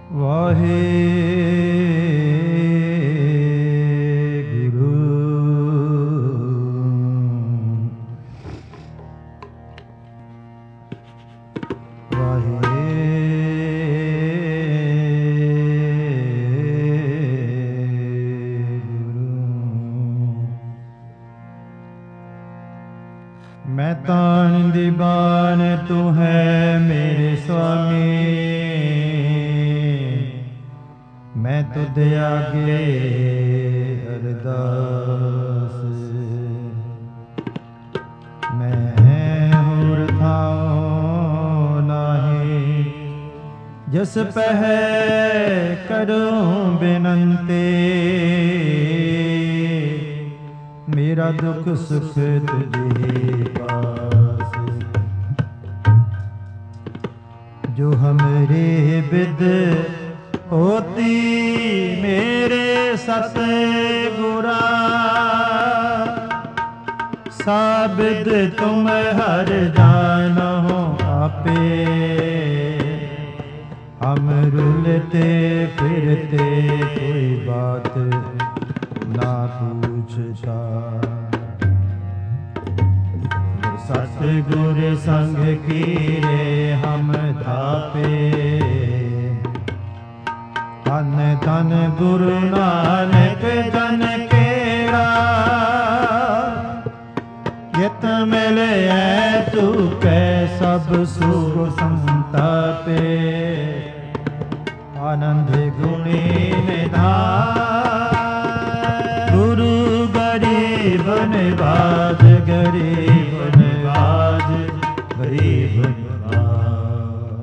वाहे गुरु वाहे मैं तान दीवान तू है मेरे स्वामी, मैं तुझ आगे अरदास, मैं होर थाओ नाही जस पह करूं बिनंती, मेरा दुख सुख तुझे पास, जो हमरे बिद होती मेरे सतगुरा, साबिद तुम हर जानो आपे, हम रुलते फिरते कोई बात ना पूछता, सतगुर संग कीरे हम थापे, धन धन गुरु नानक धन केरा, यत मिले तू कै सब सुख संतापे, आनंद गुणी निधान, गुरु गरीब निवाज, गरीब निवाज, गरीब निवाज।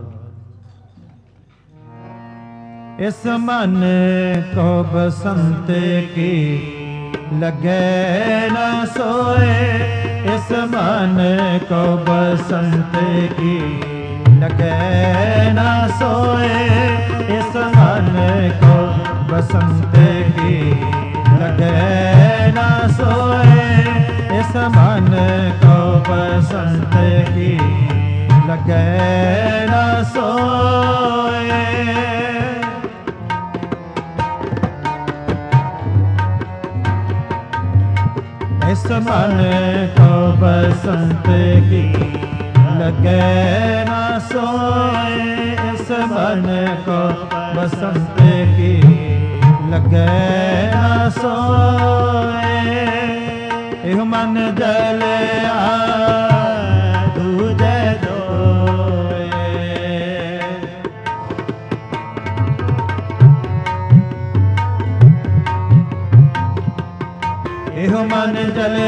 इस मन को बसंत की लगे न सोए, इस मन को बसंत की लगे न सोए, इस मन को बसंत की लगे न सोए, इस मन को बसंत की लगे न सोए, इस मन को बसंत की लगे न सोए, इस मन को बसंत की लगे न सोए, इह मन जले दूजे दोए, इह मन जले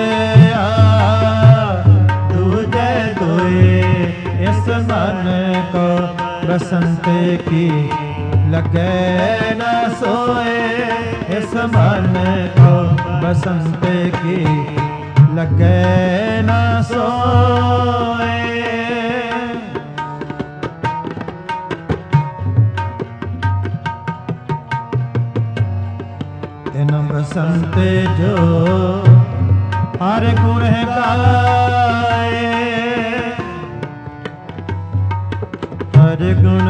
दूजे दोए, इस मन को बसंत की लगे न सोए, इस मन को बसंत की लगे न सोए, दिन बसंत जो हर गुण गाए, हर गुण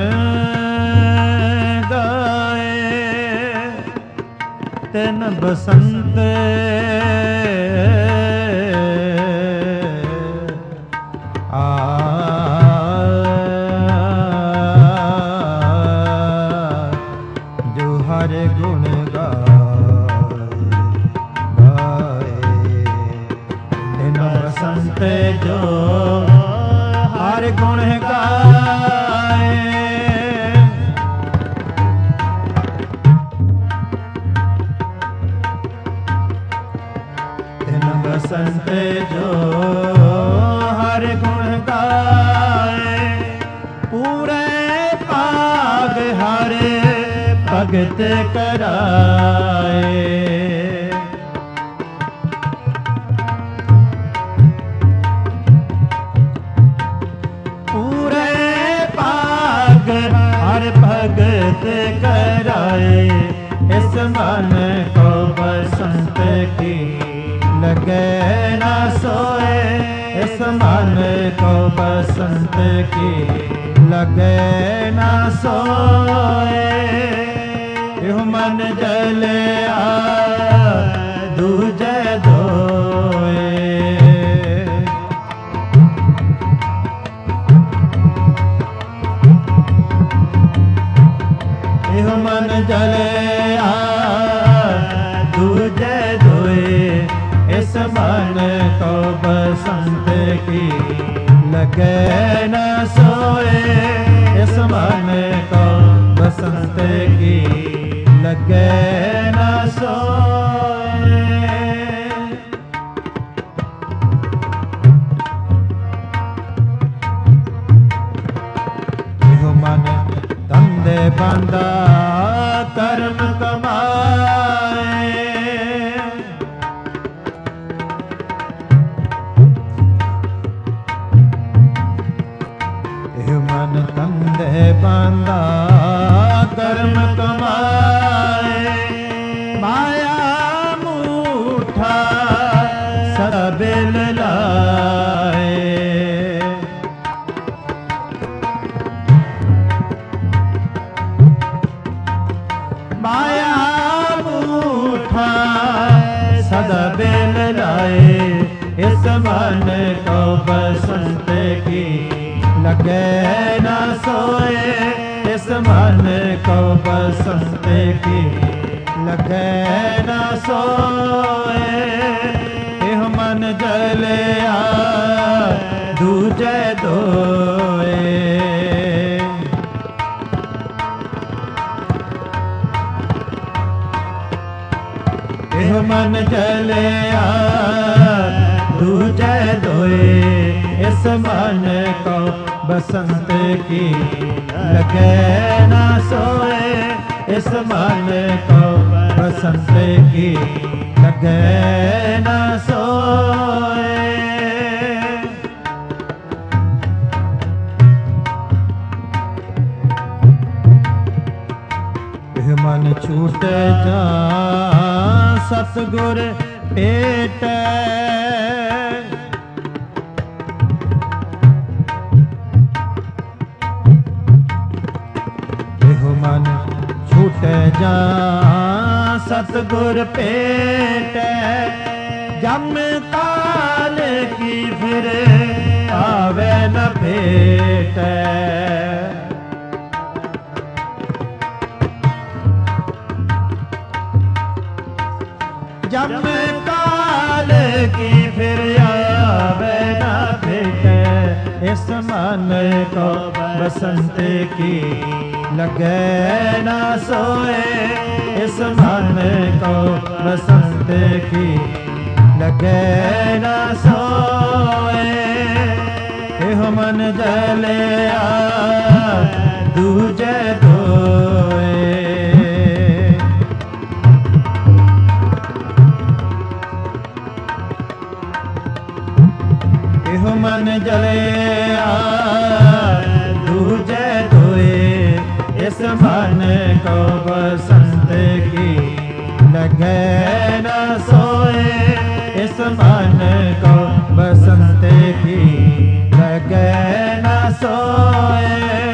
दिन बसंत जो हर गुण गाए, दिन बसंत जो हर गुण गाए, बसंत जो हर गुण गाए, पूरे पाग हर भगत कराए, पूरे पाग हर भगत कराए, इस मन को बसंत की लगे न सोए, इस मन मन को बसंत की लगे न सोए। यो मन जले दूजे धोए। यो मन जले दूजे धोए। इस मन को बसंत की लगे न सोए। इस मन को बसंत की लगे न सोए। यो मन धंधे बंधा कर्म कमाए। यो मन धंधे बंधा कर्म कमाए। माया मूठा सबेल लाए। माया मूठा सदा बेल लाए। इस मन को बसंत की लगे न सोए। इस मन को बसंत की लगे न सोए। यह मन जले दूजे धोए। यह मन जले दूजे धोए। इस मन को बसंत की लगे न सोए। इस मन को बसंत की लगे न सोए। यह मन छूट जा सतगुर पेट। यो मन छूट जा सतगुर पेट। जम काल की फिर आवे न भेट। जम काल की फिर आवे न भेट। इस मन को बसंत की लगे न सोए। इस मन को बसंत की लगे न सोए। यो मन जले दूजे धोए। यो मन जले दूजे धोए। इस मन को बसंत की लगे न सोए। इस मन को बसंत की लगे न सोए।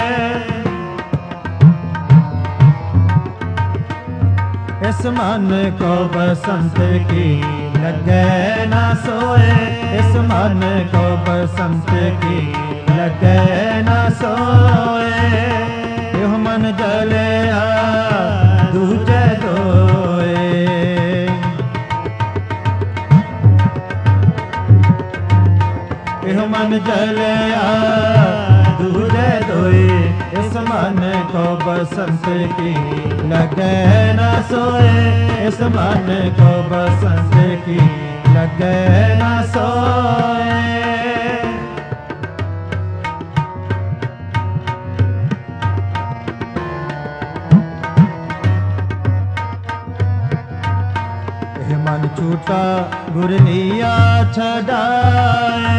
इस मन को बसंत की लगे न सोए। इस मन को बसंत की लगे न सोए। यो मन जले दूजे धोए। यो मन जले दूजे धोए। इस मन को बसंत की लगे न सोए। इस मन को बसंत की लगे न सोए। मन छूटा गुर लिया छड़ाए।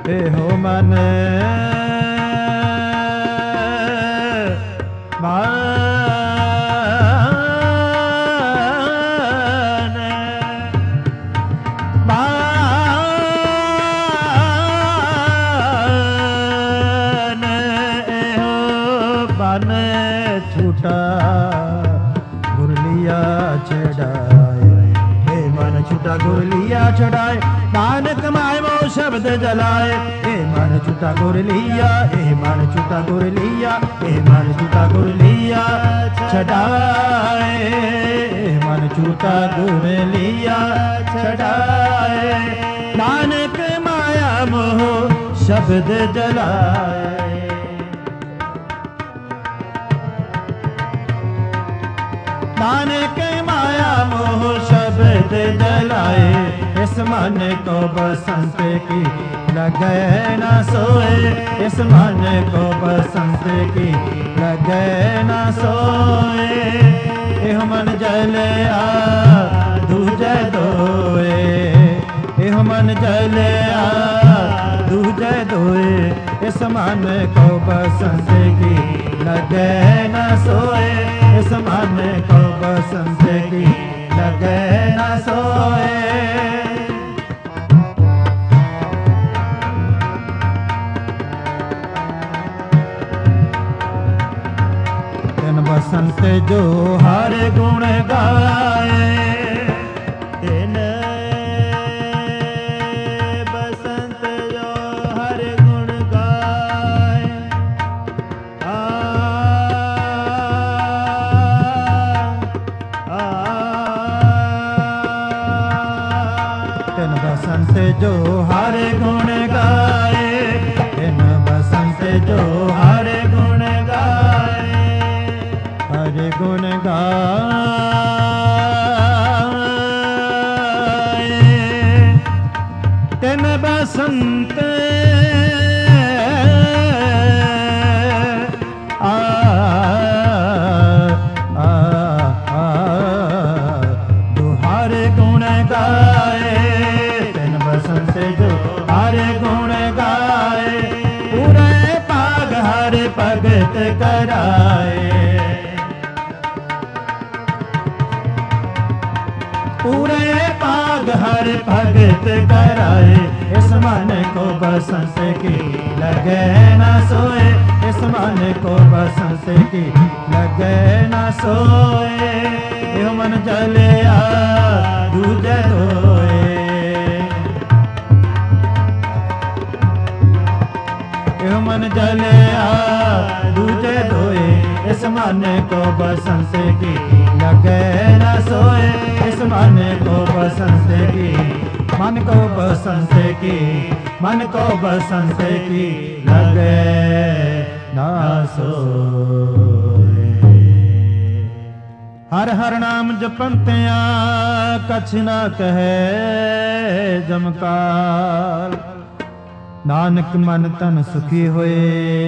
ਇਹੋ ਮਨ ਛੂਟਾ ਗੁਰ ਲਿਆ ਛਡਾਏ, ਇਹ ਮਨ ਛੂਟਾ ਗੁਰ ਲਿਆ ਛਡਾਏ, ਨਾਨਕ ਮਾਇ ਮੋ ਸ਼ਬਦ ਜਲਾਏ। ਇਹ ਮਨ ਛੂਟਾ ਗੁਰ ਲਿਆ, ਇਹ ਮਨ ਛੂਟਾ ਗੁਰ ਲਿਆ, ਇਹ ਮਨ ਛੂਟਾ ਗੁਰ ਲਿਆ ਛਡਾਏ, ਇਹ ਮਨ ਛੂਟਾ ਗੁਰ ਲਿਆ ਛਡਾਏ, ਨਾਨਕ ਮਾਇਆ ਮੋਹ ਸ਼ਬਦ ਜਲਾਏ। नानक माया मोह शब्द जलाए, इस मन को बसंत की लगे न सोए, इस मन को बसंत की लगे न सोए। एह मन जलिया दूजे दोए, एह मन जलिया दूजे दोए, इस मन को बसंत की लगे न सोए, इस मन को बसंत की लगे न सोए। दिन बसंत जो हर गुण गाए, दिन बसंत जो हर गुण गाए, बसंत जो हर गुण गाए, इन बसंत जो हर गुण गाए, हर गुण गाए, तिन बसंत हर गुण गाए, बसंत जो हर गुण गाए, पूरे पाग हर भगत कराए, पूरे पाग हर भगत कराए। इस मन को बसंत की लगे न सोए, इस मन को बसंत की लगे न सोए। यो मन जलिया दूजे दोए, मन जलिया दूजे धोए, इस मन को बसंत की लगे न सोए, इस मन को बसंत की, मन को बसंत की, मन को बसंत की लगे न सोए। हर हर नाम जपंतिया कछ न कहे जमकाल, नानक मन तन सुखी होए,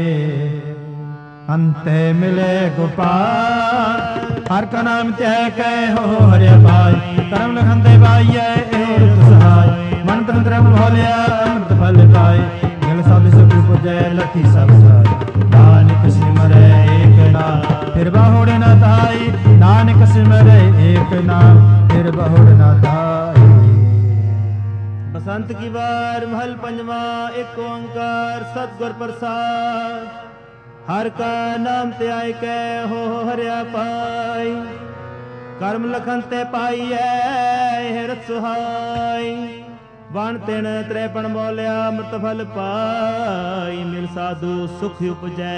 अंते मिले गोपाल। हर का नाम त्याग कै हो हरे भाई, करम लखन दे बाइये एहो सहाय, मन तन द्रव भोलिया अमृत फल पाए, मिल सब सुख पुजय लखी सब साय। नानक सिमरे एक नाम फिर बहुड़ न ताई, नानक सिमरे एक नाम फिर बहुड़ न ताई। बसंत की बार महल पंजवा, एक ओंकार सतगुर प्रसाद। हर का नाम त्याय कै हो हरिया पाई, कर्म लखन ते पाई हिरत सुहाई। वण तिन त्रेपन बोलिया अमृत फल पाई, मिल साधु सुख उपजै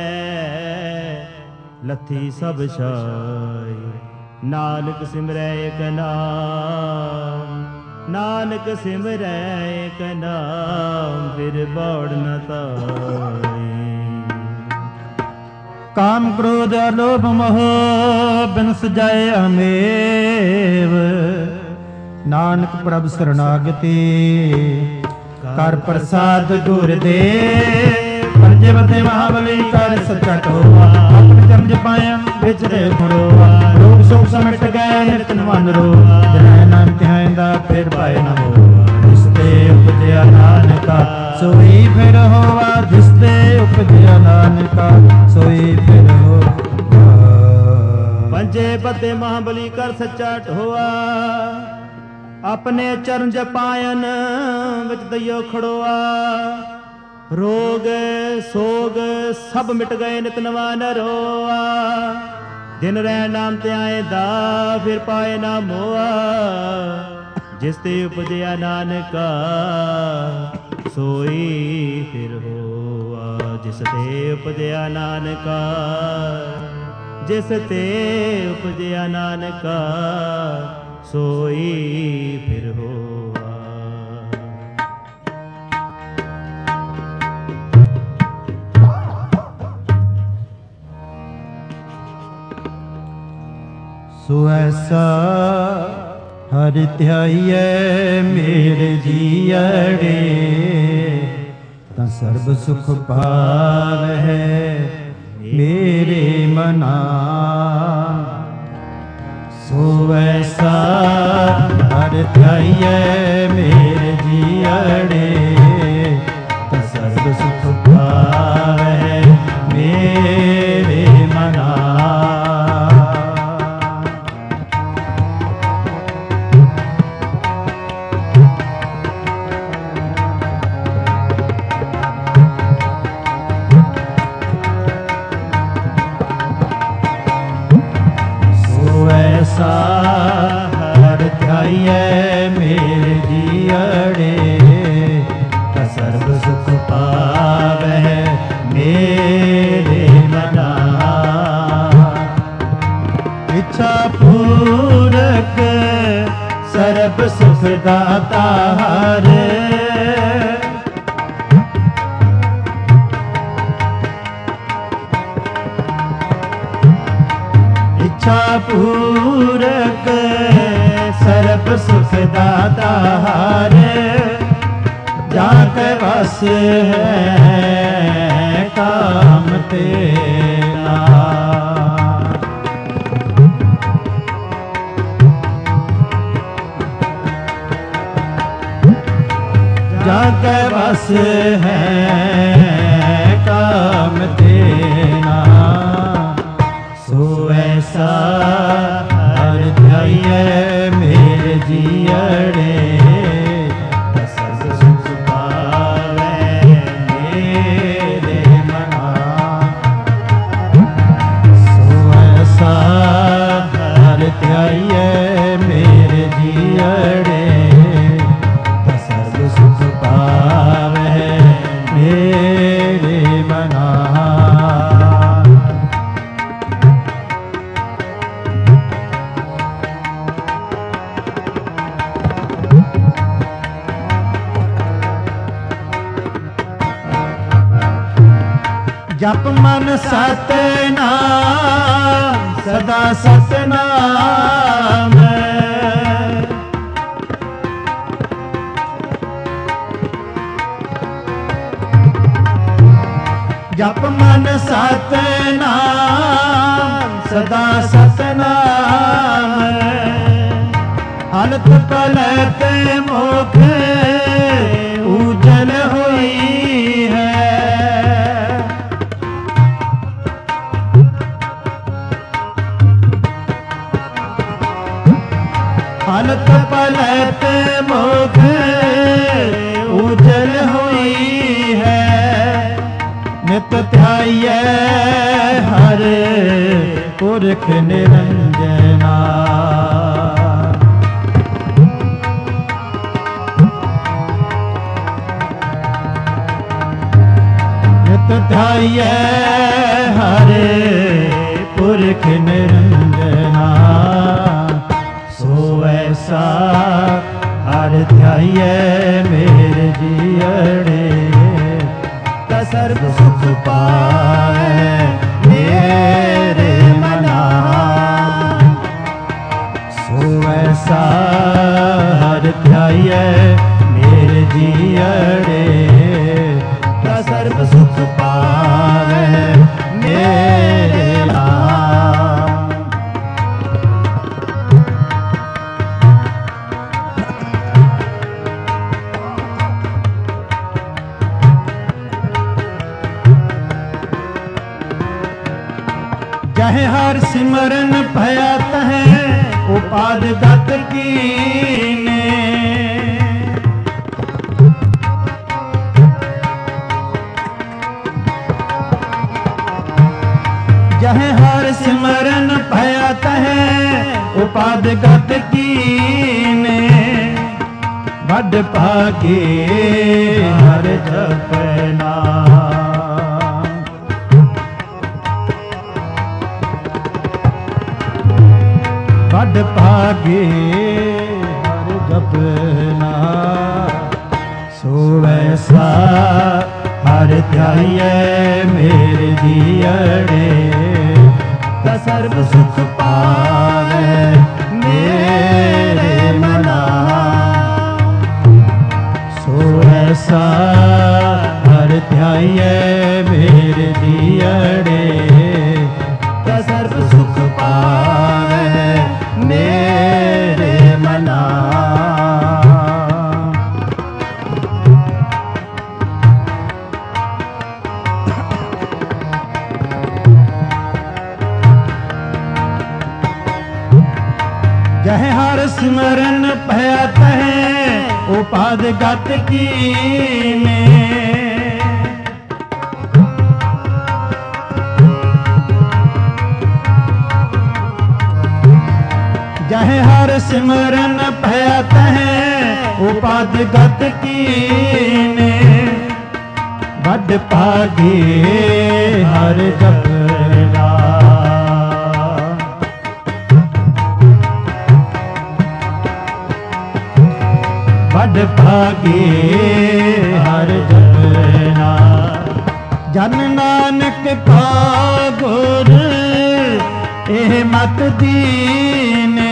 लथी सब छाई। नानक सिमरै एक नाम, नानक सिमरै एक नाम फिर बौड़ न ताई। काम क्रोध लोभ मोह बिन सजाए अमेव, नानक प्रभ शरणागति कर प्रसाद गुरदेव। पंजवते महाबली कर सचट होवा, अपने चरण जपाया विचरे मुड़ोवा। रोग शोक समिट गए निरतन मन रो, जनै नाम तिहाइंदा फिर पाए न हो। जिसते उपजया नानका सोई फिर होवा, जिसते उपजया नानका सोई फिर होवा। पंजे बदे महाबली कर सच्चा ढोआ, अपने चरण जपायन विच दइयो खड़ोआ। रोग सोग सब मिट गए, नित नवा न रोआ। दिन रह नाम ते आए दा, फिर पाए ना मोआ। जिस ते उपजया नानका सोई फिर होआ। जिस ते उपजया नानका, जिस ते उपजया नानका सोई फिर होआ। सो ऐसा हर ध्याइयै मेरे जीअड़े, तां सर्ब सुख पावै मेरे मना। सो ऐसा हर ध्याइयै मेरे जीअड़े, तां सर्ब सुख पावै मेरे मना। हर ध्याइयै मेरे जीअड़े, तां सर्ब सुख पावै मेरे मना। इच्छा पूरक सर्ब सुख दाता हर, इच्छा पूरक सर्ब सुख दाता हर। जाके बस है काम तेरा, जाके बस है काम तेरा। सो ऐसा हर ध्याइयै मेरे जीअड़े, तां सर्ब सुख पावै मेरे मना। सो ऐसा हर ध्याइयै मेरे जीअड़े, तां सर्ब सुख पावै मेरे मना। जप मन सतनाम, सदा सतनाम। जप मन सतनाम, सदा सतनाम। हलत पलत मुख उजल हुई है, हलत पलत मुख उजल हुई है। नित ध्याइयै हर पुरख निरंजना, नित ध्याइयै हर पुरख निरंजना। सो ऐसा हर ध्याइयै मेरे जीअड़े, तां सर्ब सुख पावै मेरे मना। सो ऐसा हर ध्याइयै मेरे जीअड़े, तां सर्ब सुख पावै मेरे नाम। जह हर सिमरन भयात है उपाद गत कीने। जह हर सिमरन भयात है उपाद गत कीने। बड़ भागे हर जपना बड़ भागे हर जपना। सो वैसा हर ध्याये मेरे जियड़े सर्व सुख पावे मेरे मना। सो ऐसा हर ध्याये मेरे जियड़े सर्व सुख पावे मेरे मना। जह हर सिमरन भयात है उपाद गत कीने। जह हर सिमरन भयात है उपाद गत कीने। बड़ भागे हर जपना बड़ भागे हर जपना। जन नानक पागुर एह मत दीने।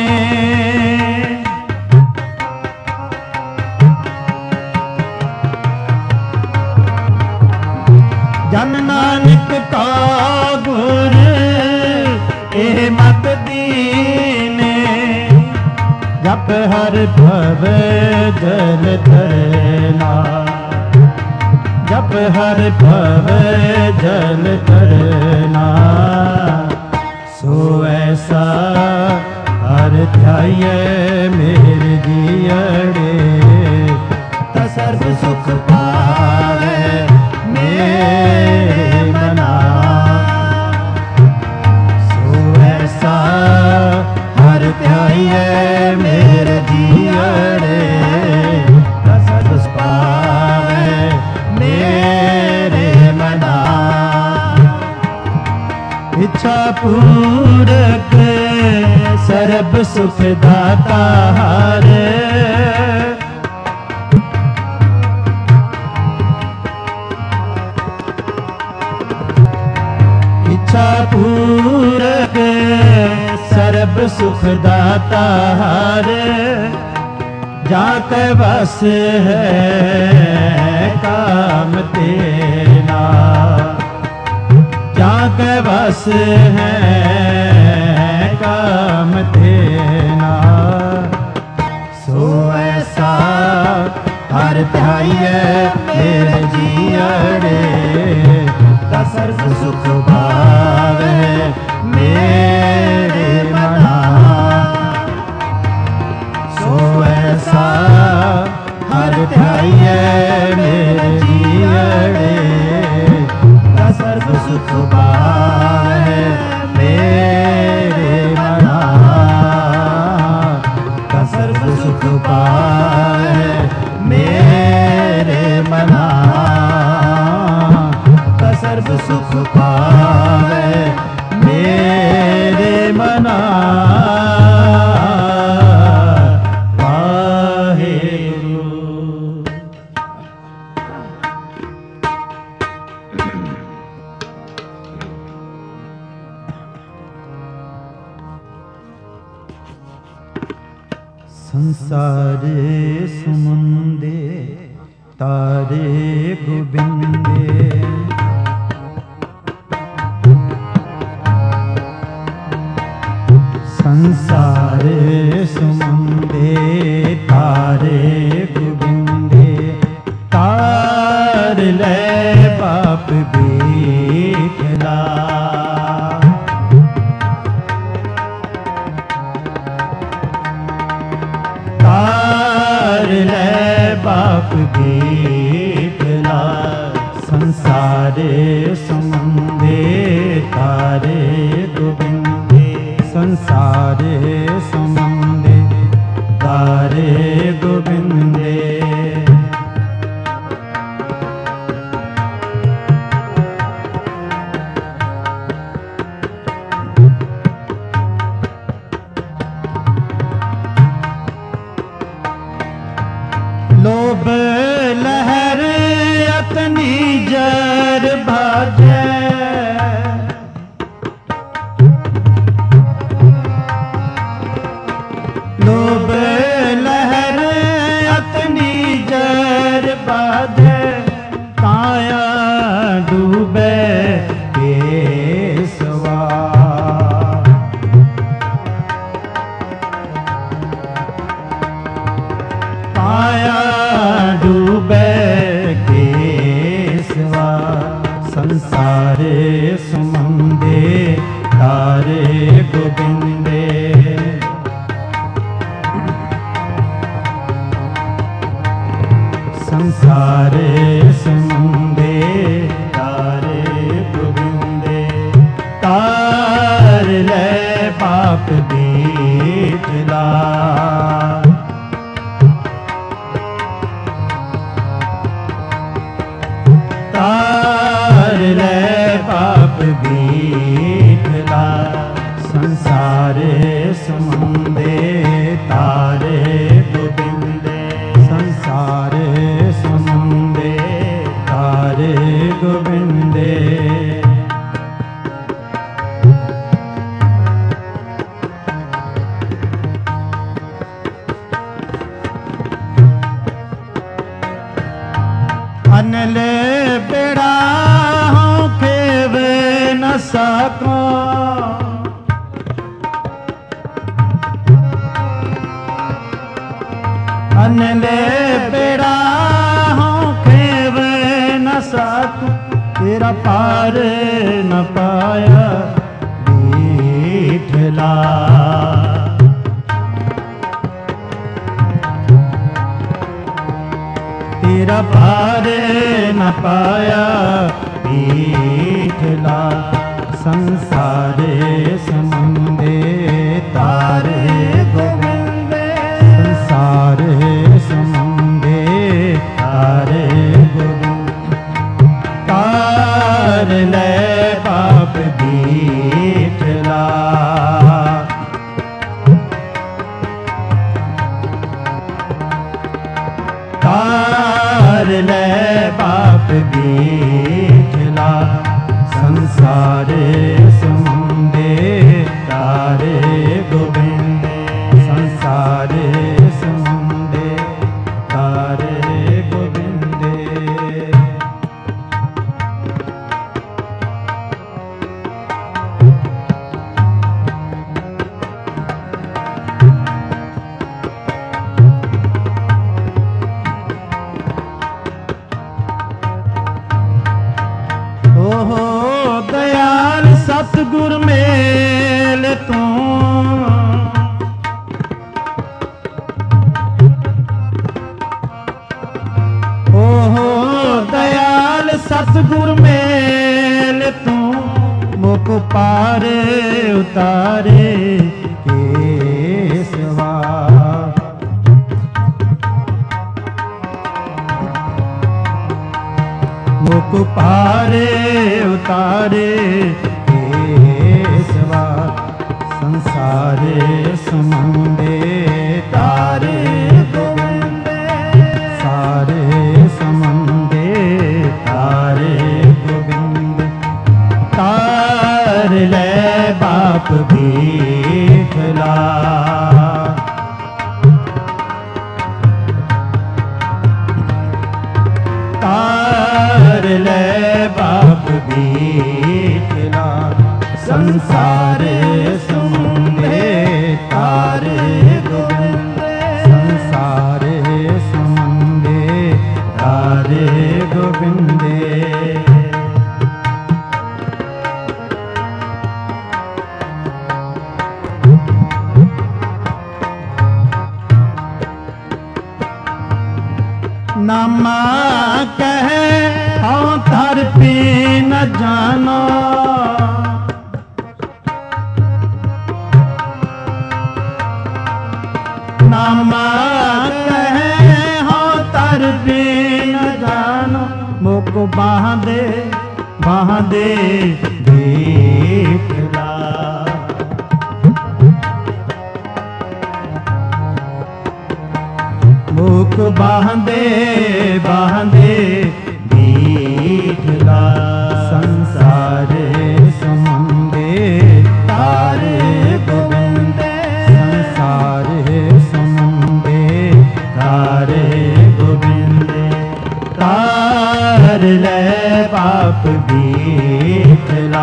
जन नानक पागुर एह मत दीने। जप हर भव जल तरना जप हर भव जल तरना। सो ऐसा हर ध्याये मेरे जियड़े सर्व सुख पावे मेरे मना। सो ऐसा हर ध्याये मेरे जियड़े सर्व सुख पावे मेरे मना। इच्छा पूरक सर्ब सुख दाता हर। इच्छा पूरक सर्ब सुख दाता हर। जाके बस है काम तेना जाके बस है काम तेना। सो ऐसा हर ध्याये मेरे जियड़े सर्व सुख पावे मेरे मना। सो ऐसा हर ध्याये मेरे जियड़े सर्व सुख पावे मेरे मना। सर्व सुख पावे मेरे मना। सर्व सुख पावे मेरे मना। संसारे समुंदे तारे गोबिंदे। संसारे समुंदे तारे गोबिंदे। तार ले बाप बेखला संसारे समुंदे तारे गोविंदे, संसारे समुंदे तारे गोविंदे। लोभ लहर अतनी जर भाजे, लोभ लहर अतनी जर बाजे, काया डूबे केसवा। काया डूबे केसवा, संसारे समुंदे तारे गोविंदे। संसारे समुंदे तारे गोविंदे, तार ले पाप बीतला। तार ले पाप बीतला, संसारे समुंदे तारे गोविंदे, संसारे समुंदे तारे गोविंदे। अनल बेड़ा हों खेव न सको, अनल बेड़ा हों खेव न सको, तेरा पार न पाया बीठला। तेरा पार न पाया बीठला, संसारे समुंदे तारे गोविंदे, संसारे समुंदे तारे गोविंदे। तार ले पाप बीठला, तार ले पाप बीठला, संसारे समुंदे तारे गोविंदे, संसारे समुंदे तारे गोविंदे। ओहो दयाल सतगुर मेल तू, ओहो दयाल सतगुर मेल तू, मुख पार उतारे केसवा। मुख पारे उतारे केसवा, संसारे समुंदे तारे गोविंदे, सारे समुंदे तारे गोविंदे। तार ले बाप बीठला, तार ले बाप बीठला, संसारे समुंदे तारे गोविंदे, संसारे समुंदे तारे गोविंदे। नामा कहे हाँ था बांधे विठला। मुख बांधे बांधे विठला। संसार समुंदे तारे गोविंदे। संसार समुंदे तारे गोविंदे। तार ले पाप विठला।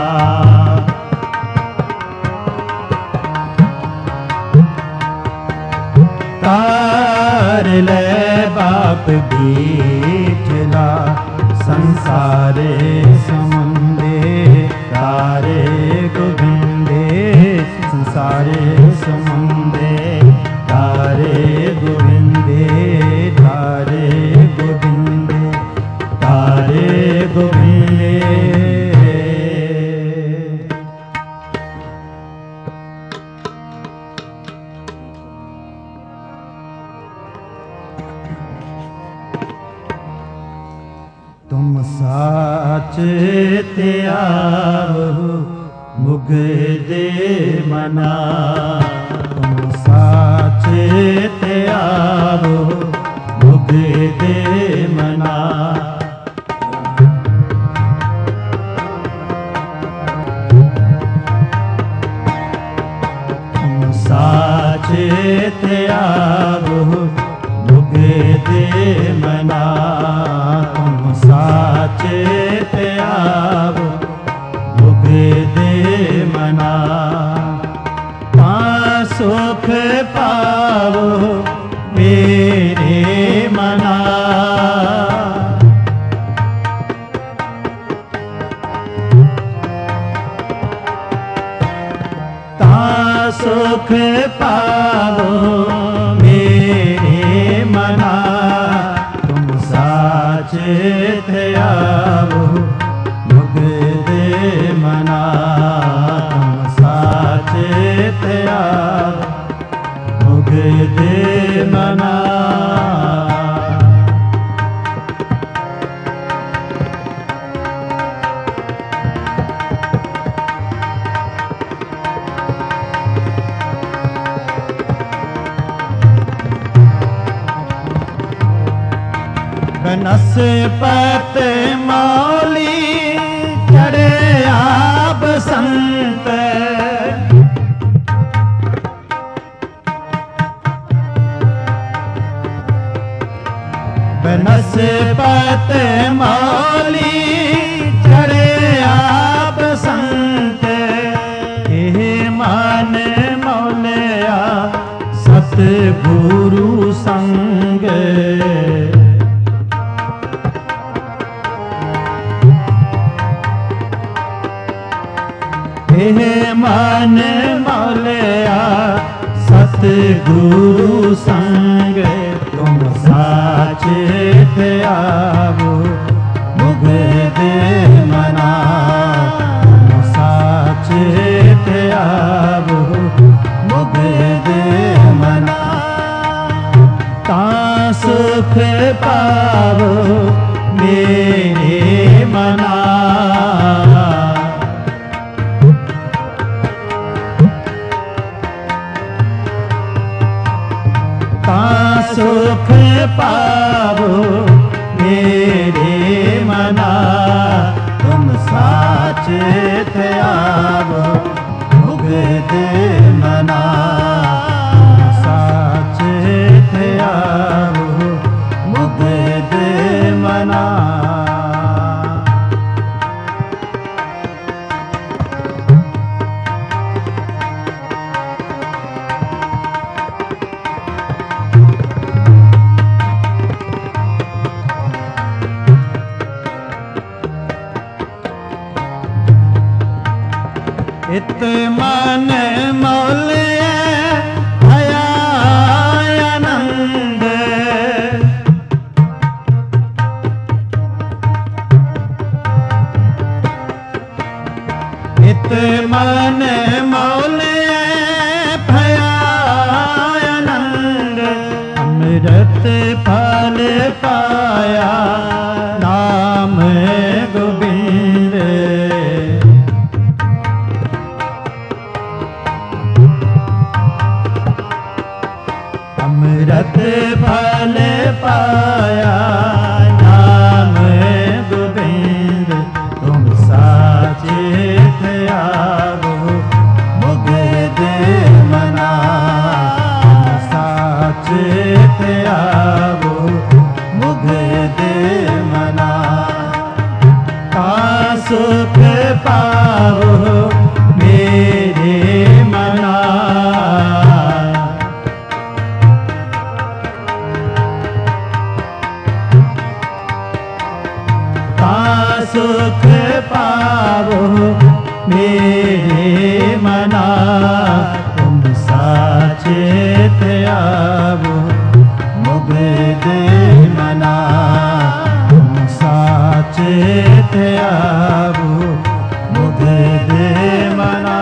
तार ले पाप विठला। संसार समुंदे तारे गोविंदे। संसार समुंदे तारे गोविंदे। तारे गोविंदे तारे गोविंदे। तुम साच ते आवो मुगदे मना। तुम साच ते आवो मुगदे मना। तुम साच ते आवो मुगदे मना। तुम साच ते आवो मुगदे मना। सुख पावो मेरे मना। सुख पावो मेरे मना। तुम साच ते आवो मुगदे मना। तुम साच ते आवो मुगदे मना। बनस्पत मौली चढ़े आप संत। बनस्पत मौली चढ़े आप संत। हे मान मौलया सतगुरु संग। हे मान मौलया सतगुरु संग। तुम साच ते आवो मुगदे मना। तुम साच ते आवो मुगदे मना। ता सुख पावो मेरे मना। सुख पावो मेरे मना। तुम साच ते आवो मुगदे मना। तुम साच ते आवो मुगदे मना। इत मन मौल भया आनंद। इत मन मौल भया आनंद। अमृत फल पाया नाम सुख पावो मेरे मना। सुख पावो मेरे मना, तुम साचेत आवो मुग्ध मना। तुम साचेत आवो मुग्ध मना।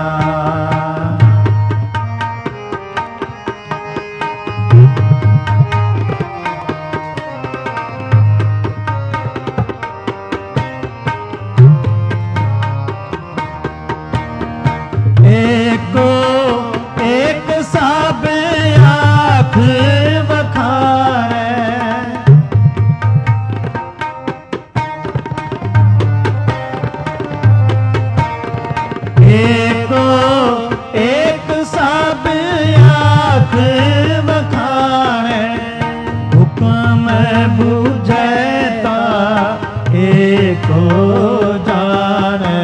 एक सब आँख बखारे, एक सब आँख बखारे। हुक्म बुझता एको जाने,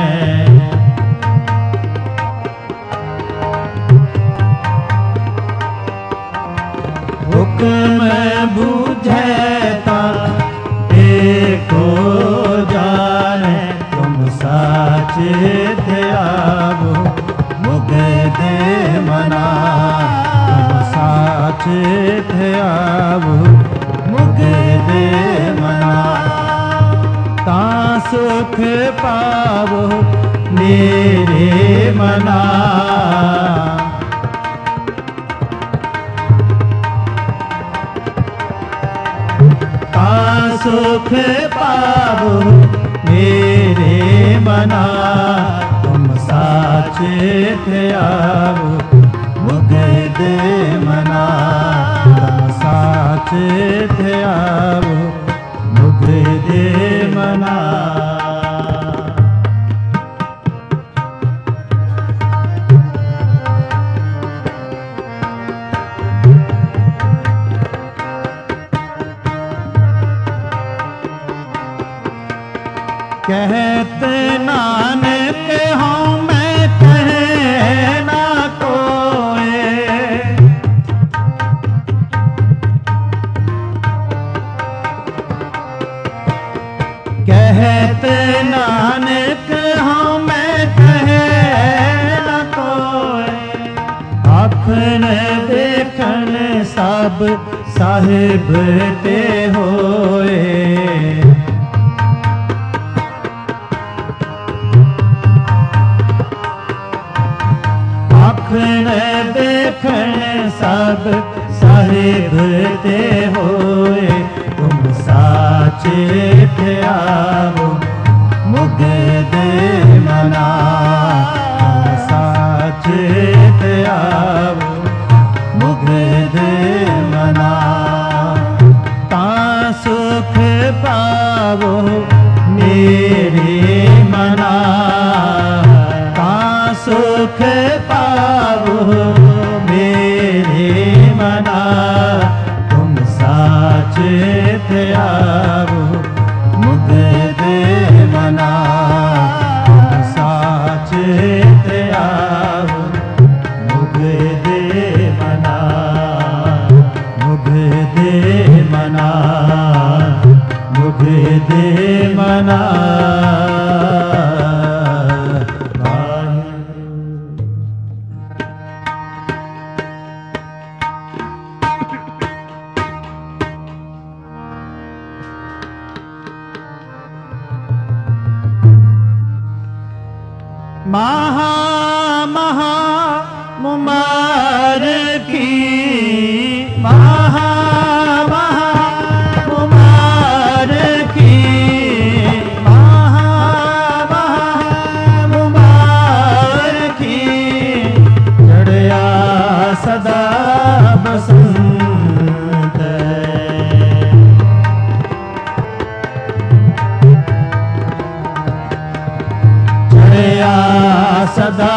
हुक्म बुझता एको जाने। तुम साचेत आवो मुग्ध मना। तुम साचेत आवो मुग्ध मना। ता सुख पावो मेरे मना। सुख पावो मेरे मना। तुम साचेत आवो मुग्ध मना। तुम साचेत आवो मुग्ध मना। कहते नानक हूँ मैं कहे ना कोई। कहते नानक हूँ मैं कहे ना कोई। अपने देखन सब साहिब ते होए। देखन सब साहिब ते होए। तुम साचेत आवो मुग्ध मना। तुम साचेत आवो मुग्ध मना। ता सुख पावो मेरे मना। ता सुख पावो मेरे मना। तुम साचेत आवो मुग्ध मना। तुम साचेत आवो मुग्ध मना। मुग्ध मना। मुग्ध मना। महा महा मुमार की। महा महा मुमार की। महा महा मुमार की। चढ़या सदा बसंत। चढ़या सदा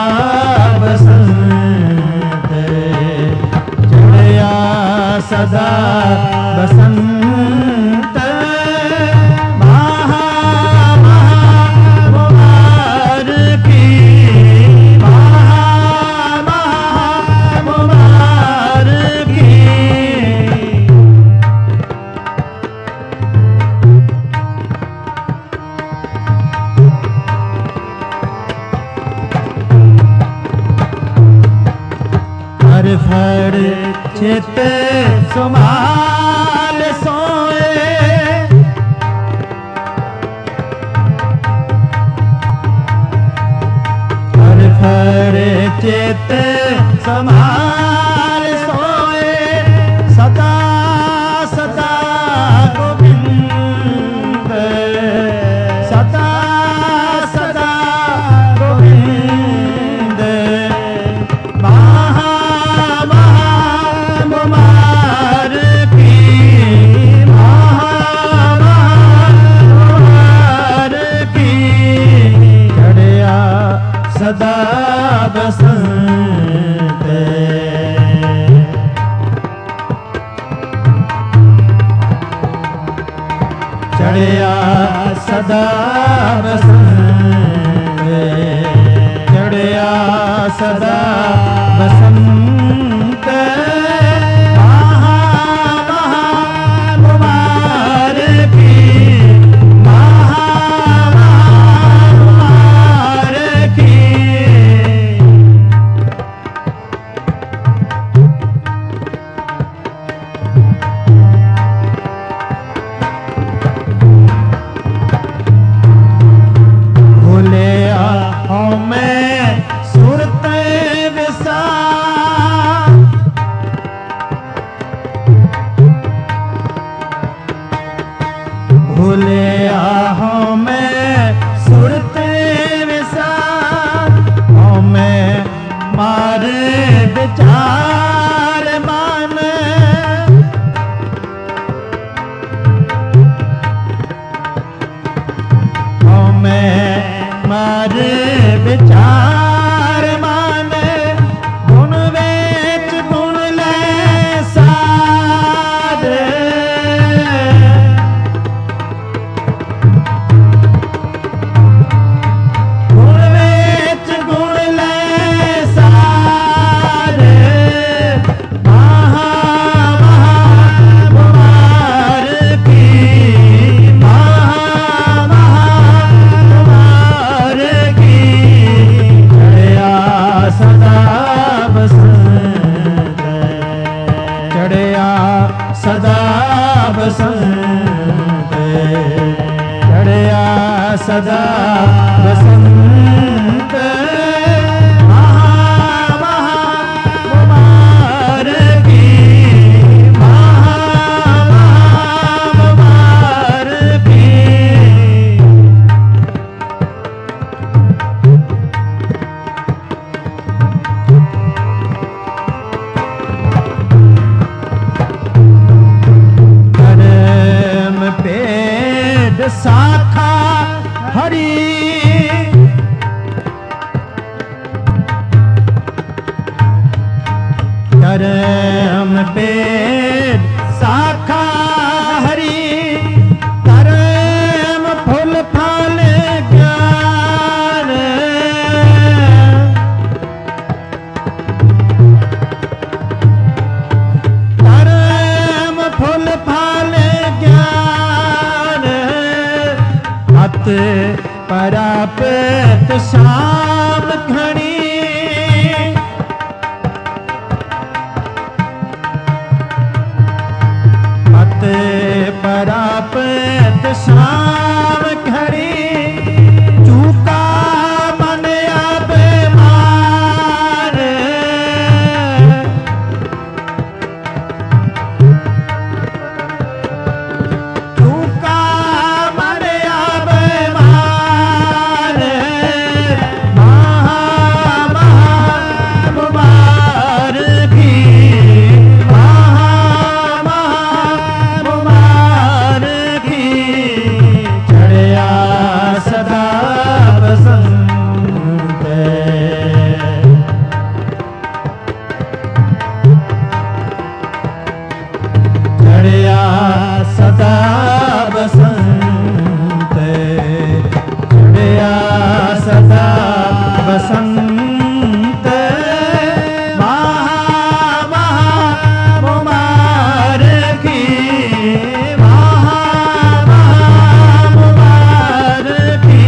बसंत। चढ़या सदा बसंत। महा महा हर फड़ चित सुमाल सोए हर फड़ चित समाल सोए सदा सदा गोविंद सदा सदा गोविंद महा मुमार की महा मुमार की चढ़िया सदा बसंत चढ़िया सदा बसंत चढ़िया सदा बसंत महा मुबार की महा मुबार की भूले आओ मैं सुरत विसा भूले आओ मैं सुरत विसा ओ मैं मारे विचार मान ओ मैं मारे विचार मान गुण वेच गुण ले साध गुण वेच गुण ले साध महा मुबार की महा मुबार की चढ़िया सदा बसंत चढ़िया सदा बसंत चढ़िया सदा बसंत महा मुबार की महा मुबार की कर्म पेड़ शाखा हरि कर्म पेड़ शाखा हरि कर्म फूल फल ज्ञान कर्म फूल फल ज्ञान अत परापत शाम घड़ी अत परापत शाम घड़ी चूका मन अब मार चूका मन अब मार महा मुबार की महा मुबार की चढ़िया सदा बसंत चढ़िया सदा बसंत चढ़िया सदा बसंत महा मुबार की महा मुबार की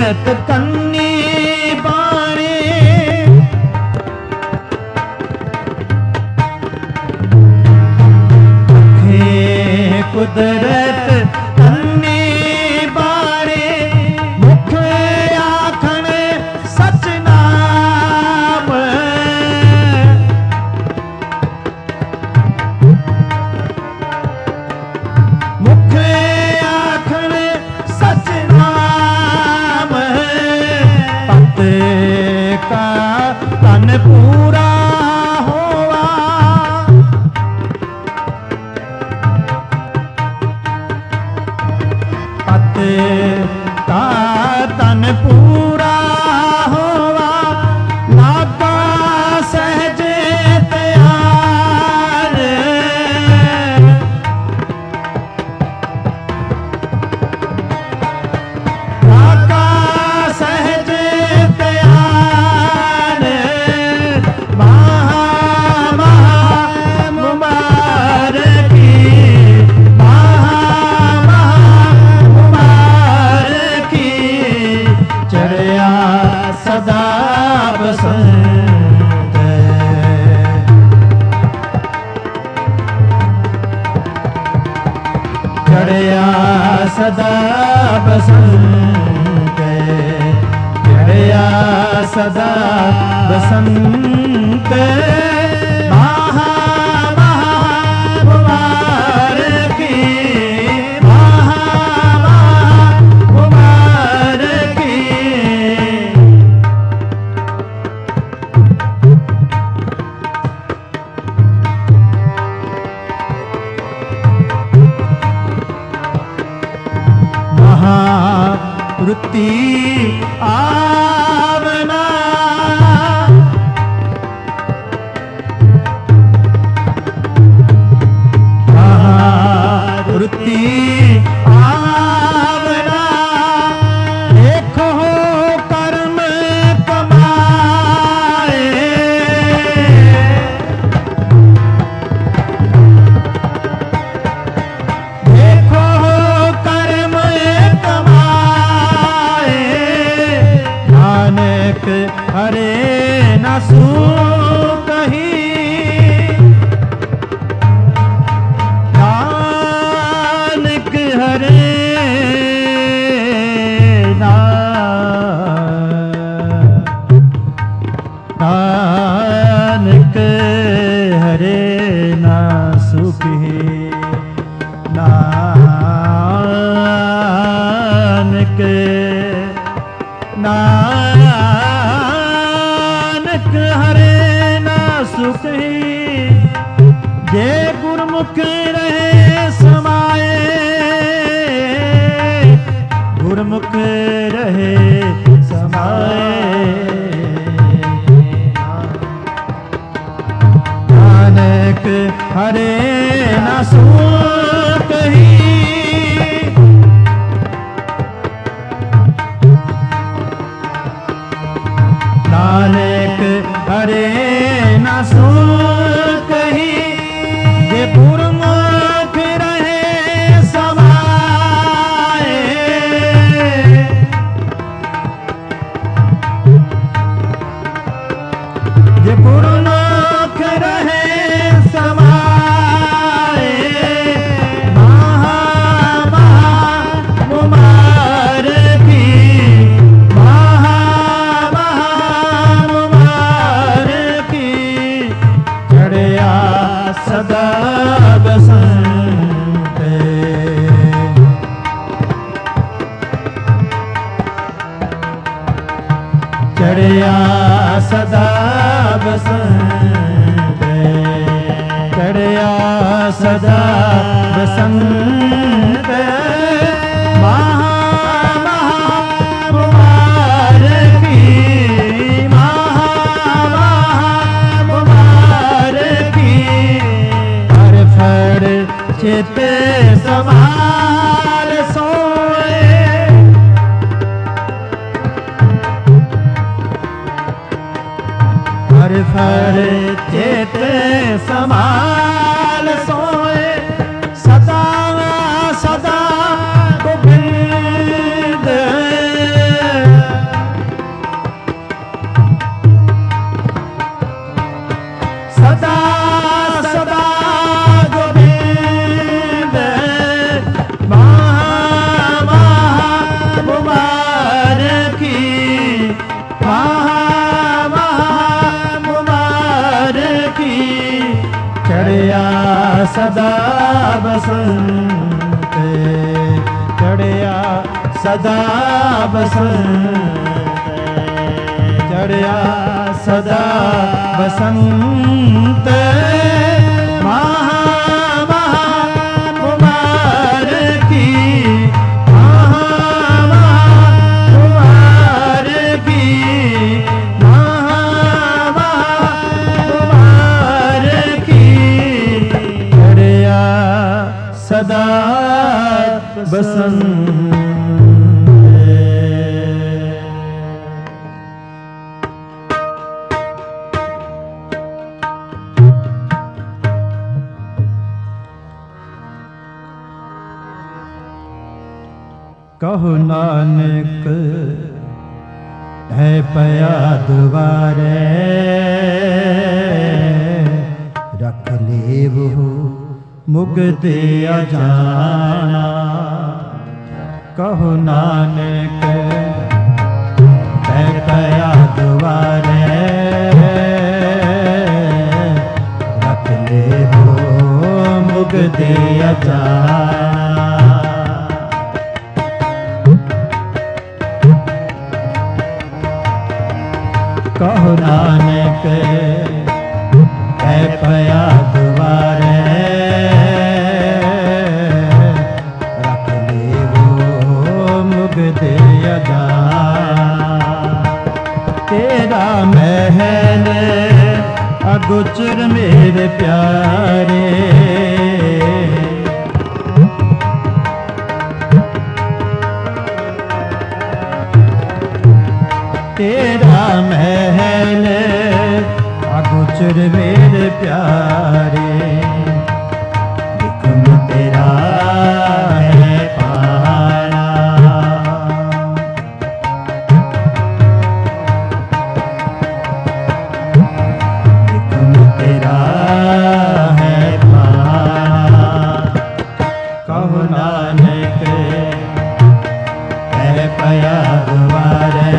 कुदरत कन्नी बाणे कुदरत कन्नी बाणे मुख आखण सच नाम मुख आखण सच नाम पत का तन पूरा का तन पूरा होवा लागा सहज तैयार लागा सहज तैयार महा महा मुबारकी चढ़या सदा बसंत चढ़या सदा बसंत चढ़या सदा बसंत महा महा मुबारकी महा महा मुबारकी महावृत्ति आवना महावृत्ति आवना देखो कर्म कमाए देखो कर्म कमाए नानक हरे न सू कहीं नानक हरे नानक हरे न सुखी नानक नानक हरे ना सुखी जे गुरमुख रहे समाए गुरमुख रहे समाए नानक हरे ना सुखी नानक हरे न सुखी जे गुरमुख रहे समाए जे गुरमुख रहे समाए महा महा मुबारकी सदा बसंत चढ़या सदा बसंत चढ़या सदा बसंत महा महा मुबारकी महा महा मुबारकी फर चित समाल सोए फर फर चित समाल सोए सदा सदा गोविंद सदा बसंत चढ़िया सदा बसंत चढ़िया सदा बसंत कुमार की कुमार की कुमार की चढ़िया सदा बसंत कहो नानक है पया द्वारे रख ले वो मुक्ति अजाना कहो नानक है पया द्वारे रख ले वो मुक्ति अजाना कहो नानक है पया द्वारे रख ले वो मुक्ति अजाना तेरा महल अगोचर मेरे प्यारे तेरा महल अगोचर मेरे प्यारे हुक्म तेरा है पाना हुक्म तेरा है पाना कहो नानक है पया द्वारे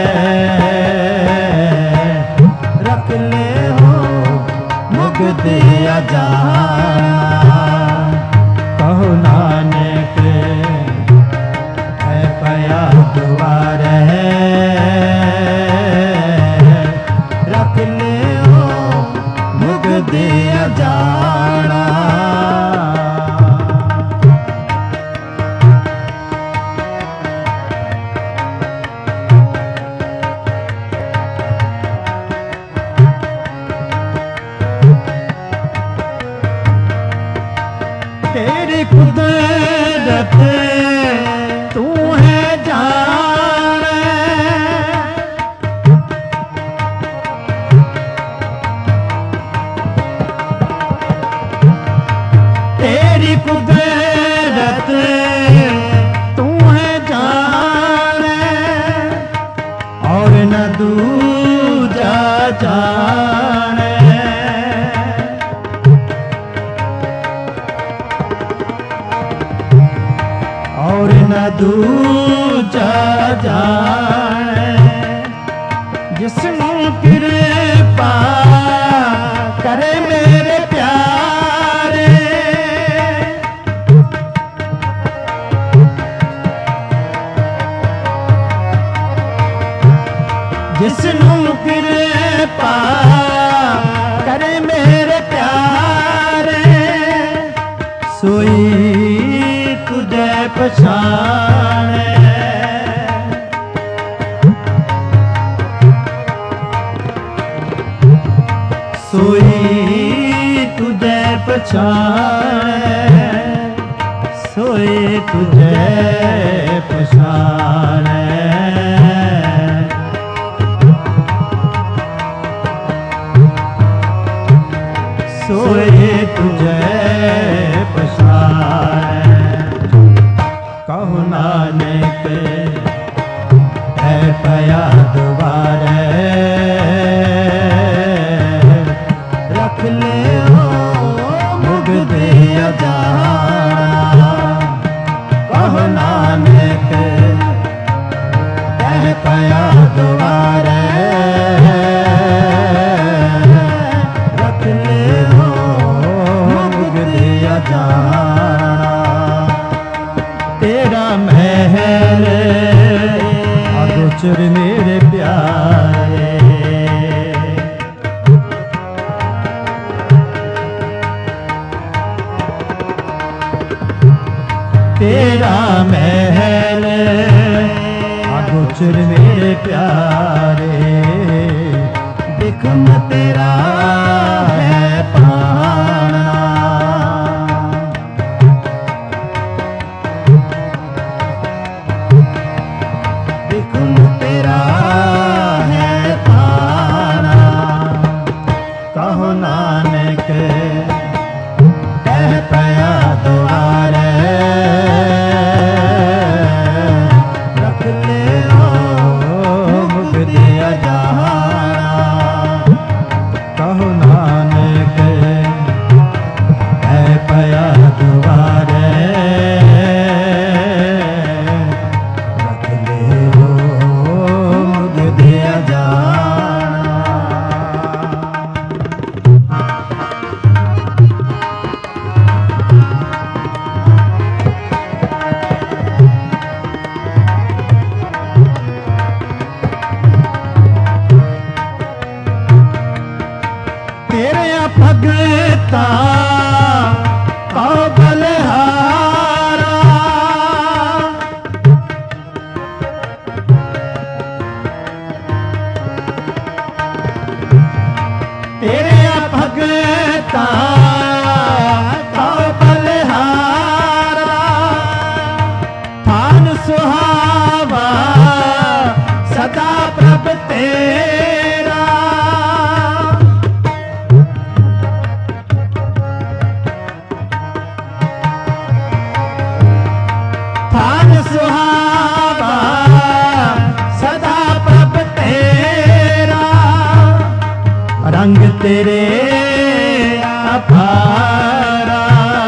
मुक्ति अजाना कहो नानक है पया द्वारे रख ले हो मुक्ति अजाना तेरी कुदरत तू है जाने तेरी कुदरत तू है जाने और न दूजा जाने और न दूजा जाने जिस्म कृपा करे मेरे प्यारे जिस्म कृपा करे मेरे प्यारे सोई तुझे पछाने सोई तुझे पछाने सोई तुझे पछाने सोई तुझे पछाने कहो नानक है पया द्वारे रख ले हो मुक्ति अजाना कहो नानक है पया द्वारे रख ले हो मुक्ति गोचर मेरे प्यारे। तेरा महल गोचर मेरे प्यारे, बिखम तेरा है पाना। बिखम तेरा है पाना, कहो नानक कह पया द्वारे। भगता का बलहारा, तेरे भगता का बलहारा, थान सुहावा सदा प्रभ तेरा। सुहावा सदा प्रभ तेरा, रंग तेरे अपारा।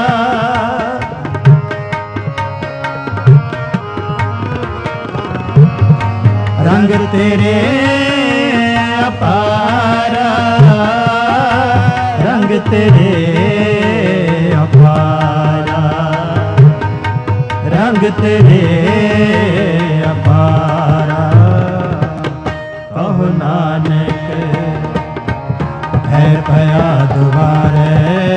रंग तेरे अपारा, रंग तेरे अपारा, रंग तेरे अपारा। कहो नानक है पया दुबारे,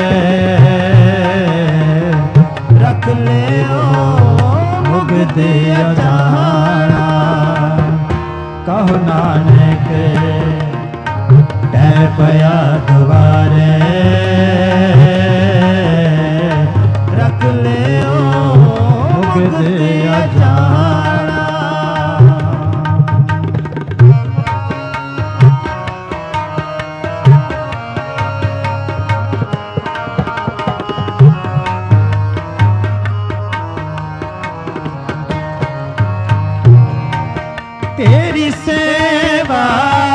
रख ले ओ मुग्ध अजाना। कहो नानक है पया दुबारे, रख ले ओ मुग्ध अजाना। तेरी सेवा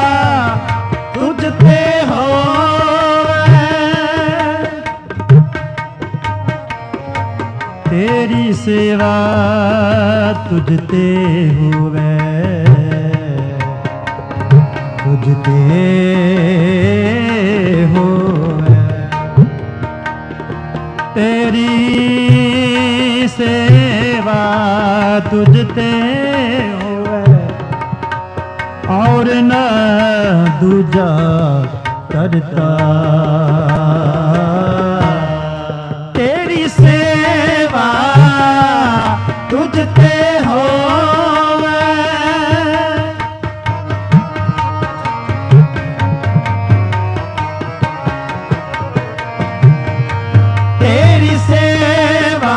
तुझते हो, तेरी सेवा तुझते हुए, तुझते हुए। तेरी सेवा तुझते हुए, और न दूजा करता। तेरी सेवा तुझते होवे, तेरी सेवा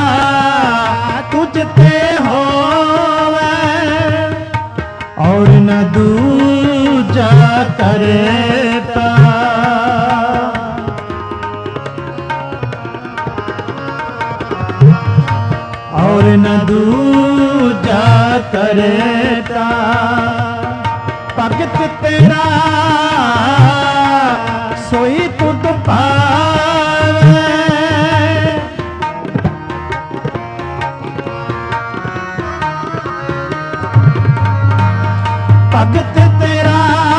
तुझते होवे, और न दूजा करता। और न दूजा करता। भगत तेरा सोई तुझ पावे, भगत तेरा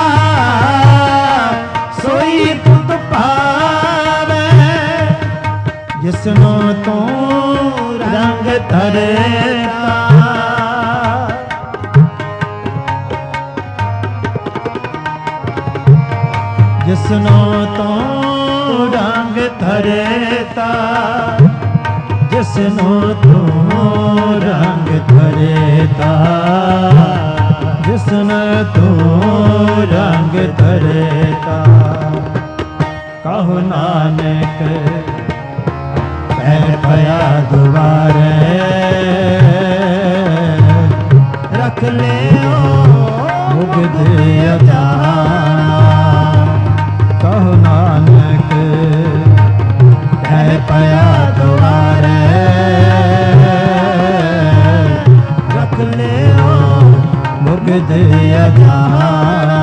सोई तुझ पावे, जिसनो तो रंग धरता। जिसनो तो रंग धरेता, जिसनो तो रंग धरेता, जिसने तो रंग धरेता। कहो नानक पैर पया दुआरे, रख ले मुग्ध अजाना। कहो नानक पैर पया दुआरे, रख ले मुग्ध अजाना।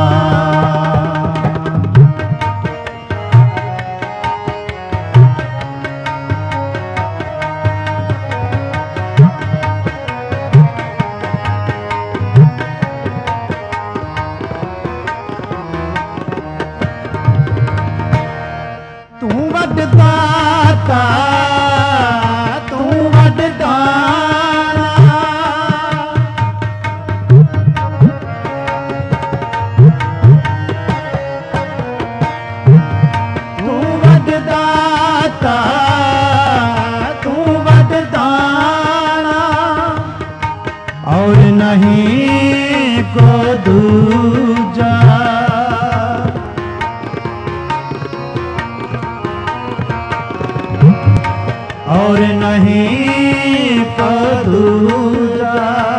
और नहीं को दूजा,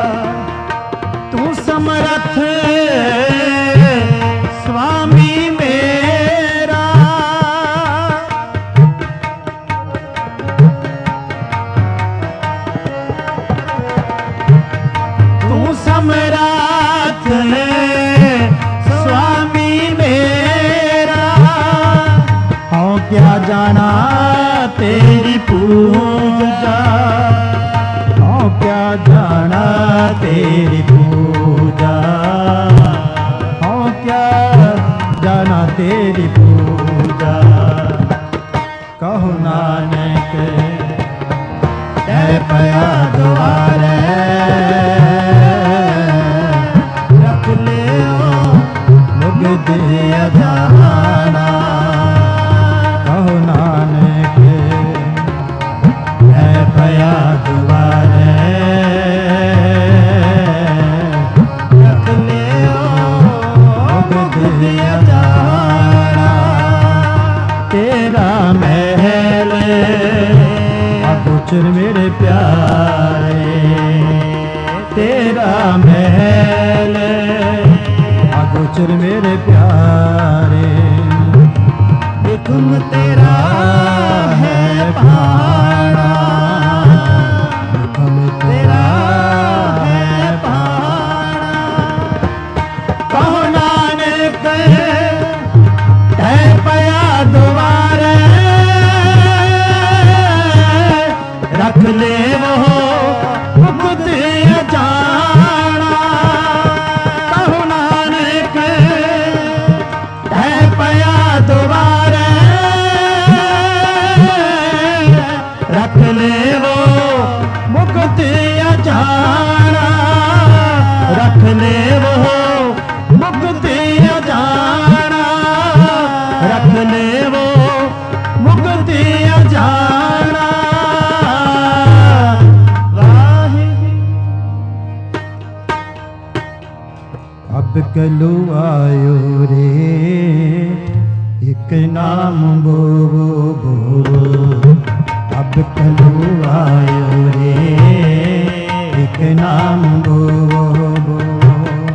तू समर्थ स्वामी मेरा। तू समर्थ स्वामी मेरा, हो क्या जाना तेरी पूजा, हो क्या जाना तेरी पूजा, हो क्या जाना तेरी पूजा। कहो नानक ऐ पया द्वारे, रख ले मुग्ध अजाना। कहो नानक पया दुआरे, रख ले मुग्ध अजाना। तेरा महल अगोचर मेरे प्यारे, तेरा महल अगोचर मेरे प्यारे। हुक्म तेरा है पहाड़ा, हुक्म तेरा है पहाड़ा। कहो नानक ऐ पया द्वारे, रख ले वो मुग्ध अजाना। कहो नानक ऐ पया द्वारे, रख ले वो मुग्ध अजाना। रख ले वो मुग्ध अजाना, रख ले वो मुग्ध अजाना। अब कलू आयो रे एक नाम बोवो बोवो। अब कलू आयो रे एक नाम बोवो बोवो।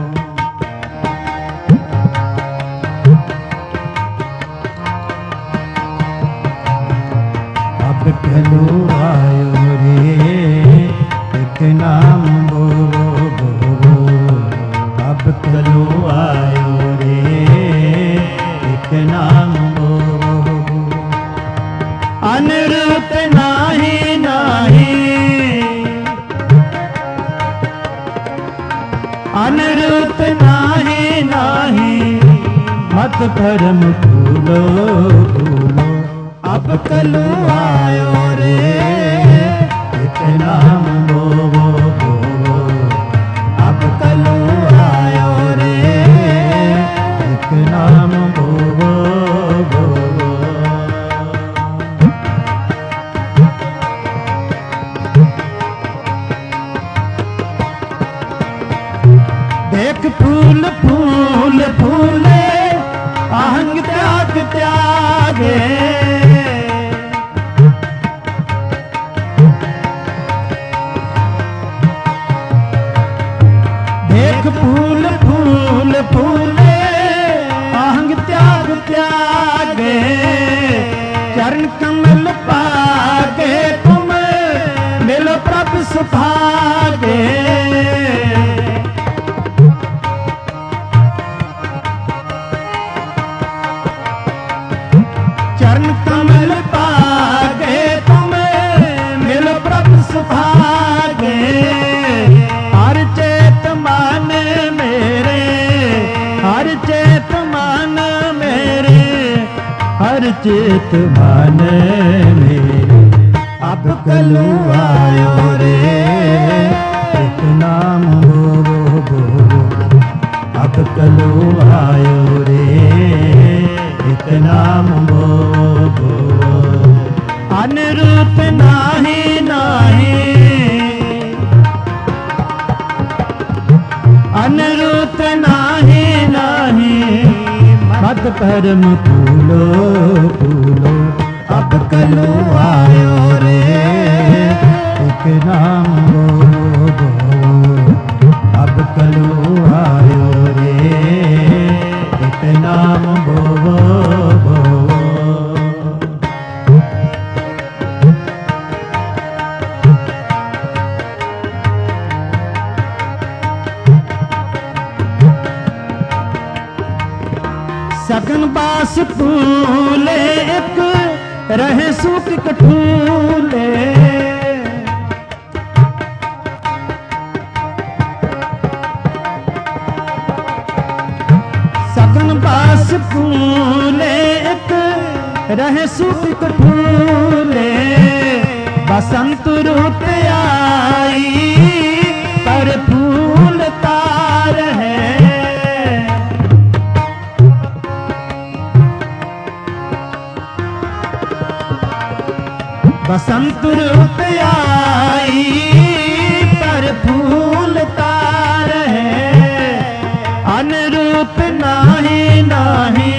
अब कलू आयो रे एक नाम बोवो बोवो। अब कलू आयो रे एक नाम बोवो बोवो। अनिरुद्ध नाही नाही, अनिरुद्ध नाही नाही, मत कर्म भूलो भूलो। अब कलू आयो रे एक नाम बोवो बोवो। अब कलू आयो रे एक नाम बोवो फूल फूल फूले आहंग त्याग त्यागे देख फूल फूल फूले आहंग त्याग त्यागे चरण कमल पाके तुम मिलो प्रभु सुभागे चरण कमल पाके तुम मिलो प्रभु सुभागे हर चेत मान मेरे हर चेत मान मेरे हर चेत मान मेरे अब कलू आयो रे एक नाम बोलो अब कलू आयो रे एक नाम बोलो अनिरुद्ध नाही नाही अनिरुद्ध नाही नाही मत परम फूलो फूलो अब कलू आयो रे एक नाम बोलो अब कलू आयो रे एक नाम बोलो सगन बास फूले एक रहे सूख कठूले सगन बास फूले एक रहे सूख कठूले बसंत रुत आई पर फूल तार है बसंत रुत आई पर फूल तार है अनिरुद्ध नाही नाही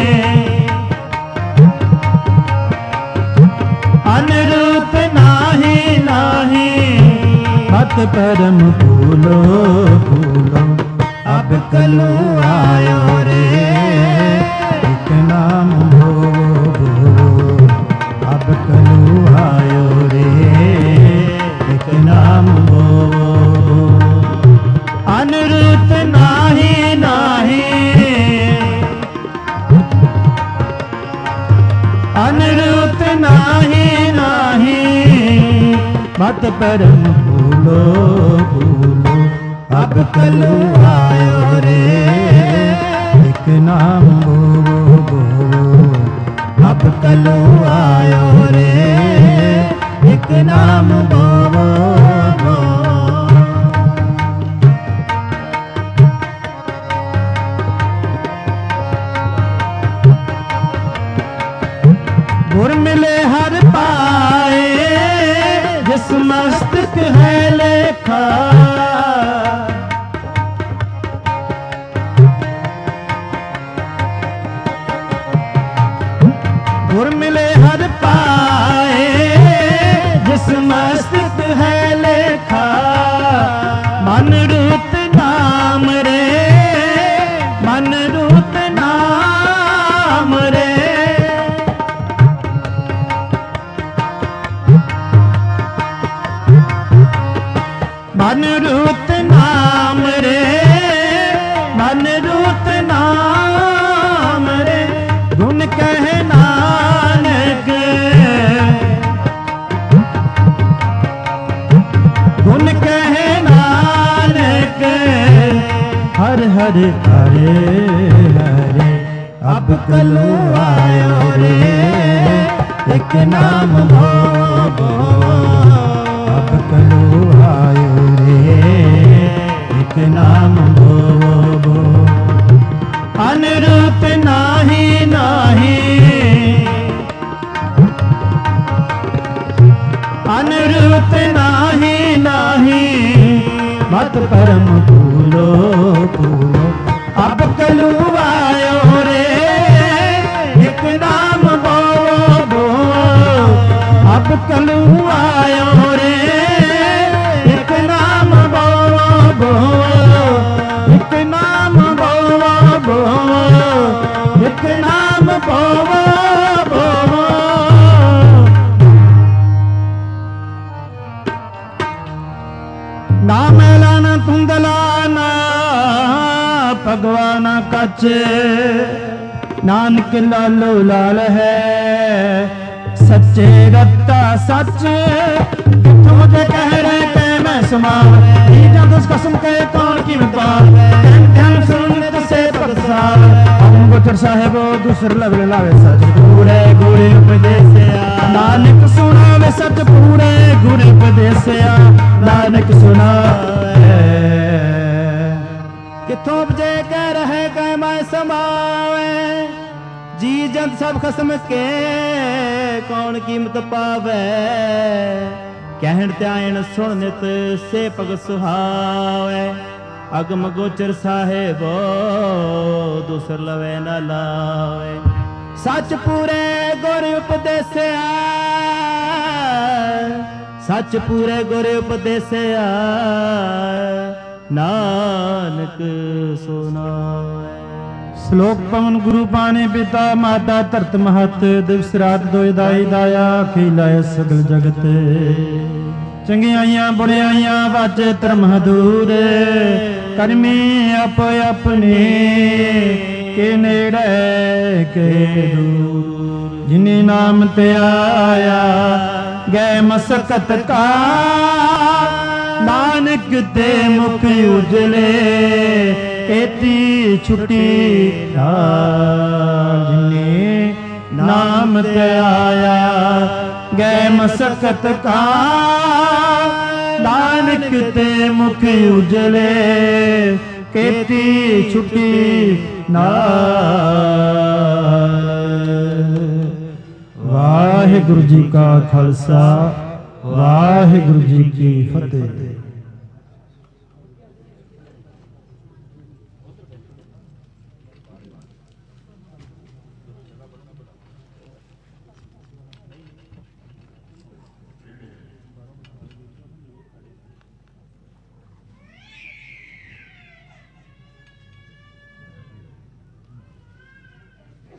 अनिरुद्ध नाही नाही मत परम फूलो फूलो अब कलू आयो रे एक नाम बोलो अब कलू आयो रे एक नाम बोलो अनिरुद्ध नाही नाही अनिरुद्ध नाही नाही मत परम फूलो फूलो अब कलू आयो रे एक नाम बोलो अब कलू आयो रे एक नाम बोलो गुर मिले हर पाए जिस मस्तक है लेखा गुर मिले हर पाए जिस मस्तक है लेखा मन रूत नाम रे मन रूत नाम रे मन रूत नाम रे मन रूत नाम रे गुण कह नानक गुण कह नानक हर हर हरे हरे अब कलू आयो रे एक नाम बोलो अब कलू आयो रे एक नाम बोलो अनिरुद्ध नाही नाही अनिरुद्ध नाही नाही मत परम फूलो फूलो ਭੋਵਾ ਭੋਵਾ ਨਾ ਮੈਲਾ ਨਾ ਧੁੰਦਲਾ ਨਾ ਭਗਵਾਨ ਕੱਚ ਨਾਨਕ ਲਾਲੋ ਲਾਲ ਹੈ ਸੱਚੇ ਰਤਾ ਸੱਚ ਕਿਥੋਂ ਜੇ ਕਹਿ ਰਹੇ ਕਹਿ ਮੈਂ ਸਮਾਵੇ ਜੀ ਜਦ ਉਸ ਕਸਮ ਕਹੇ ਕੌਣ ਕਿਵੇਂ ਪਾਵੇ ਧਿਆਨ ਸੁਣ ਤਸੇ ਪਰਸਾਵ ਹਮ ਗੁਰ ਸਾਹਿਬੋ ਦੂਸਰ ਲਵ ਲਾਵੇ ਸੱਚ ਪੂਰੇ ਗੁਰੇ ਉਪਦੇਸਿਆ ਨਾਨਕ ਸੁਣਾਵੇ ਸੱਚ ਪੂਰੇ ਗੁਰੇ ਉਪਦੇਸਿਆ ਨਾਨਕ ਸੁਣਾਵੇ ਕਿਥੋਂ ਬਜੇ ਕਹਿ ਰਹੇ ਕਹਿ ਮੈਂ ਸਮਾਵੇ ਜੀ ਜੰਤ ਸਭ ਖਸਮ ਕੇ ਕੌਣ ਕੀਮਤ ਪਾਵੇ ਕਹਿਣ ਤੇ ਆਇਣ ਸੁਣ ਨਿਤ ਸੇ ਪਗ ਸੁਹਾਵੇ ਅਗਮ ਗੋਚਰ ਸਾਹਿਬੋ ਦੂਸਰ ਲਵੇ ਨਾ ਲਾਵੇ ਸੱਚ ਪੂਰੇ ਗੁਰ ਉਪਦੇਸਿਆ ਸੱਚ ਪੂਰੇ ਗੁਰ ਉਪਦੇਸਿਆ ਨਾਨਕ ਸੁਨਾਵੇ ਸ਼ਲੋਕ ਪਵਨ ਗੁਰੂ ਬਾਣੇ ਪਿਤਾ ਮਾਤਾ ਧਰਤ ਮਹਤ ਦਿਵਸ ਰਾਤ ਦੋਇ ਦਾਈ ਦਾਇਆ ਖਿਲਾਏ ਸਗਲ ਜਗਤ ਚੰਗਿਆਈਆਂ ਬੁਰਿਆਈਆਂ ਵਾਜੇ ਧਰਮ ਹਦੂਰ ਕਰਮੀ ਆਪ ਆਪਣੇ ਕੇ ਨੇੜੇ ਕੇ ਦੂਰ ਜਿਨੇ ਨਾਮ ਤੇ ਆਇਆ ਗਏ ਮਸਕਤ ਕਾ ਨਾਨਕ ਤੇ ਮੁਖ ਉਜਲੇ ਏਤੀ ਛੁੱਟੀ ਜਿਨੇ ਨਾਮ ਤੇ ਆਇਆ ਗਏ ਮਸਕਤ ਕਾ ਨਾਨਕ ਤੇ ਮੁਖ ਉਜਲੇ ਕੇਤੀ ਛੁੱਟੀ ਵਾਹਿਗੁਰੂ ਜੀ ਕਾ ਖਾਲਸਾ ਵਾਹਿਗੁਰੂ ਜੀ ਕੀ ਫਤਿਹ।